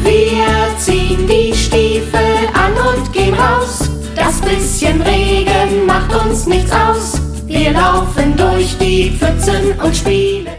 Wir ziehen die Stiefel an und gehen raus. Das bisschen Regen macht uns nichts aus. Wir laufen durch die Pfützen und spielen.